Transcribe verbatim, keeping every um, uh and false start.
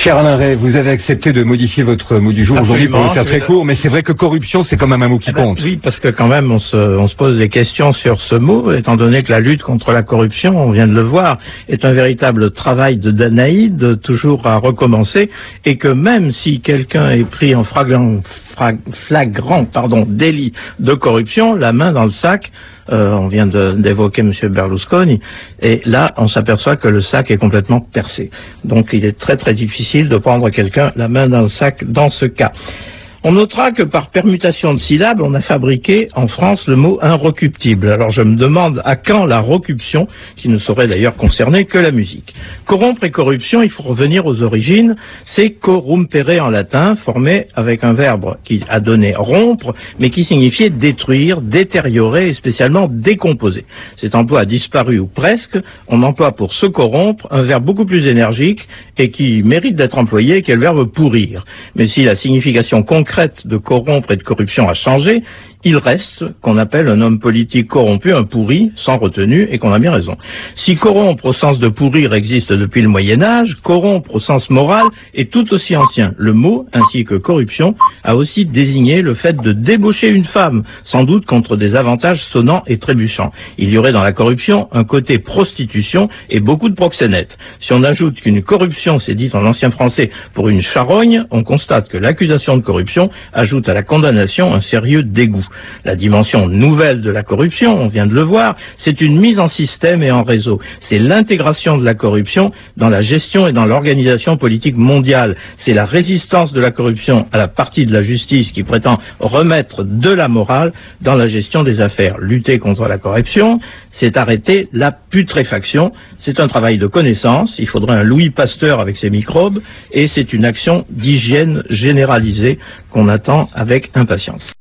Cher Alain Rey, vous avez accepté de modifier votre mot du jour aujourd'hui pour le faire très court, mais c'est vrai que corruption, c'est quand même un mot qui eh ben, compte. Oui, parce que quand même, on se, on se pose des questions sur ce mot, étant donné que la lutte contre la corruption, on vient de le voir, est un véritable travail de Danaïde, toujours à recommencer, et que même si quelqu'un est pris en flagrant, flagrant pardon, délit de corruption, la main dans le sac, euh, on vient d'évoquer M. Berlusconi, et là, on s'aperçoit que le sac est complètement percé. Donc, il est très très difficile de prendre quelqu'un la main dans le sac dans ce cas. On notera que par permutation de syllabes, on a fabriqué en France le mot inrecuptible. Alors je me demande à quand la recuption, qui ne saurait d'ailleurs concerner que la musique. Corrompre et corruption, il faut revenir aux origines, c'est corrumpere en latin, formé avec un verbe qui a donné rompre, mais qui signifiait détruire, détériorer et spécialement décomposer. Cet emploi a disparu ou presque, on emploie pour se corrompre un verbe beaucoup plus énergique et qui mérite d'être employé, qui est le verbe pourrir. Mais si la signification concrète de corrompre et de corruption a changé, il reste qu'on appelle un homme politique corrompu un pourri, sans retenue, et qu'on a bien raison. Si corrompre au sens de pourrir existe depuis le Moyen-Âge, corrompre au sens moral est tout aussi ancien. Le mot, ainsi que corruption, a aussi désigné le fait de débaucher une femme, sans doute contre des avantages sonnants et trébuchants. Il y aurait dans la corruption un côté prostitution et beaucoup de proxénètes. Si on ajoute qu'une corruption, c'est dit en ancien français, pour une charogne, on constate que l'accusation de corruption ajoute à la condamnation un sérieux dégoût. La dimension nouvelle de la corruption, on vient de le voir, c'est une mise en système et en réseau. C'est l'intégration de la corruption dans la gestion et dans l'organisation politique mondiale. C'est la résistance de la corruption à la partie de la justice qui prétend remettre de la morale dans la gestion des affaires. Lutter contre la corruption, c'est arrêter la putréfaction. C'est un travail de connaissance. Il faudrait un Louis Pasteur avec ses microbes et c'est une action d'hygiène généralisée qu'on attend avec impatience.